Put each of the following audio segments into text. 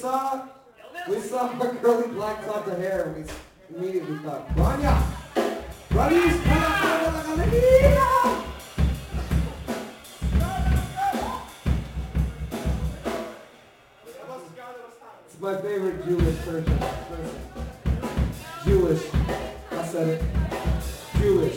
saw her curly black top of hair and we immediately thought, Rania! Rani's para la galería! It's my favorite Jewish person. Jewish. I said it. Jewish.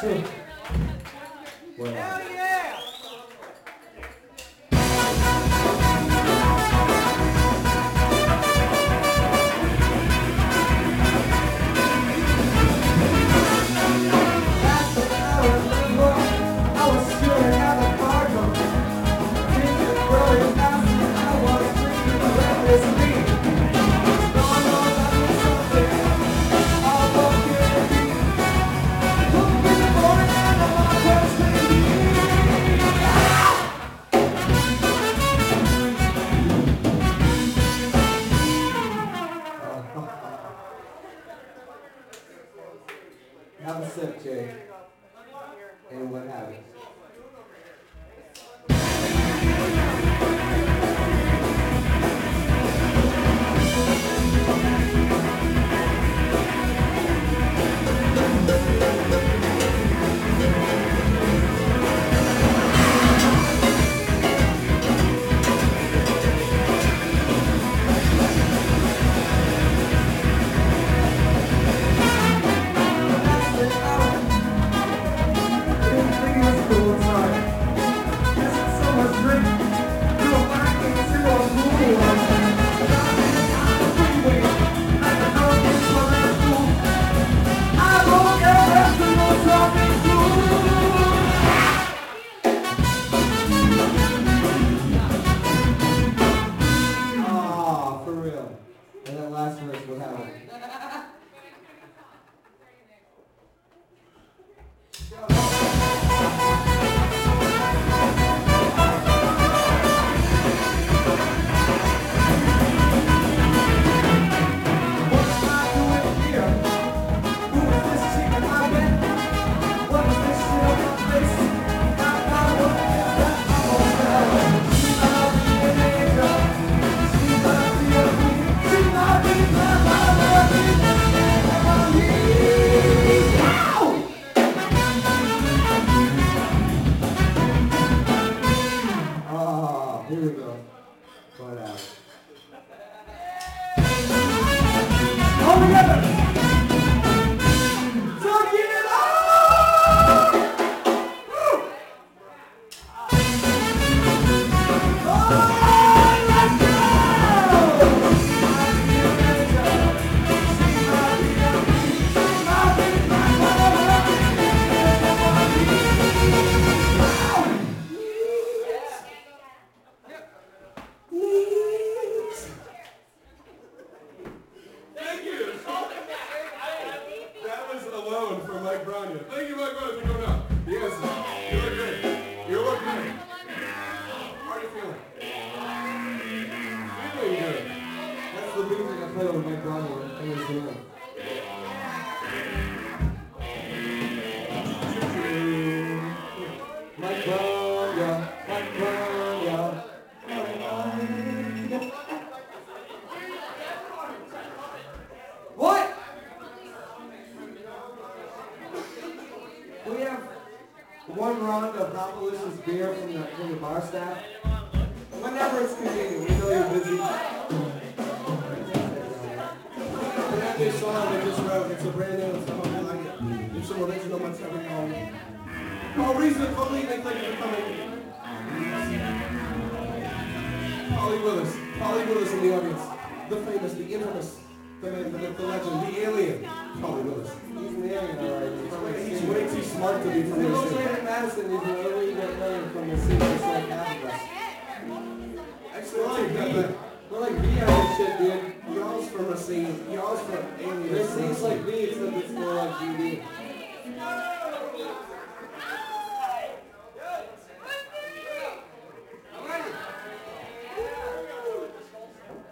Well, Hell yeah! last thing I remember, I was shooting at the cargo. Things were growing fast and I was drinking recklessly. Going on that was something all for purity. Took me the morning and I'm on Thursday. Have a sip, Jay. And what happens? For real. And that last verse, what happened? Here we go. Put it out. All together! Turn it on! Woo! Oh, let's go! Thank you. That was alone for Mike Bronya. Thank you, Mike Bronya, for coming out. Yes, you look great. You look great. How are you feeling? Feeling good. That's the music I played with Mike Bronya in his room. Mike Bronya, Mike Bronya. What? Do we have one round of Hopalicious beer from the bar staff? Whenever it's convenient, we know you're busy. We have this song they just wrote. It's a brand new song. I like it. It's some original material. Oh, reason for leaving. Thank you for coming. Holly Willis in the audience. The famous, the infamous, the legend, the alien. Holly Willis. He's an alien, alright. He's way too smart to be from He this goes city. right in Madison, he's an illegal alien from the city, just like half of us. Actually, take that back. We're like V on this shit, dude. Y'all's from a scene. Y'all's from aliens. This seems like V, except it's more like GD.